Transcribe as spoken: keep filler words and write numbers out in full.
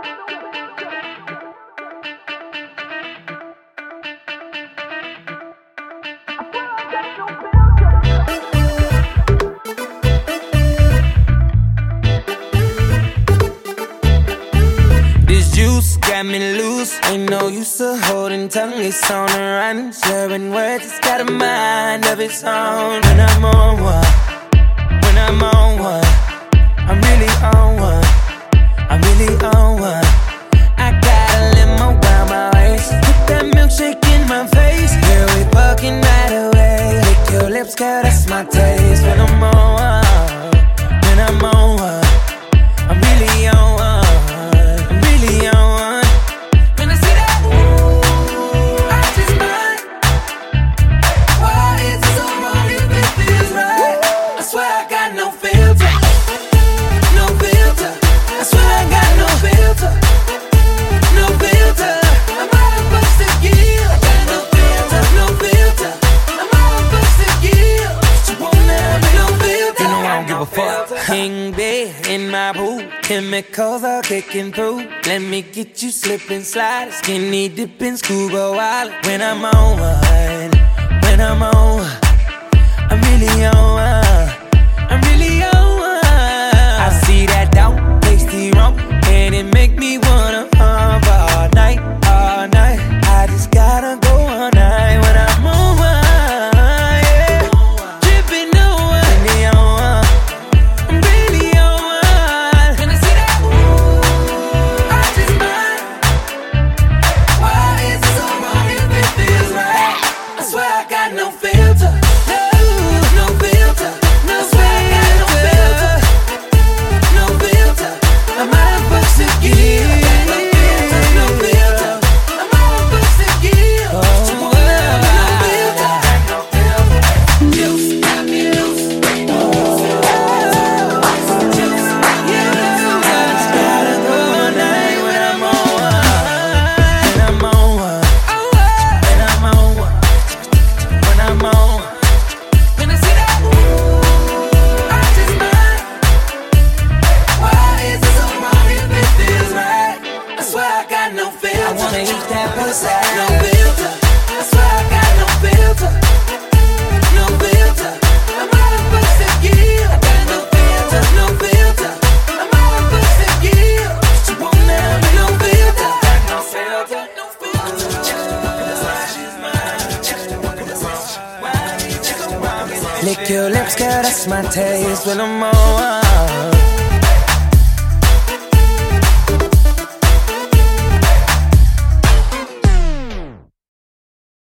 Got me loose, ain't no use of holding tongue. It's on the run, sharing words. It's got a mind of its own. When I'm on one, when I'm on one, I'm really on one, I'm really on one. I got a limo around my waist, put that milkshake in my face. Girl, we fucking right away. Lick your lips, girl, that's my taste. When I'm on one, when I'm on one, I'm really on one, I'm really on one. King bed in my pool, chemicals are kicking through. Let me get you slipping, slide, skinny dipping, scuba wild. When I'm on one, when I'm on one, I'm really on one, I'm really on one. I see that down, tasty wrong, and it make me wanna hump all night, all night. I just gotta go all night when I'm on one. Lick your lips, girl, that's my taste when I'm on.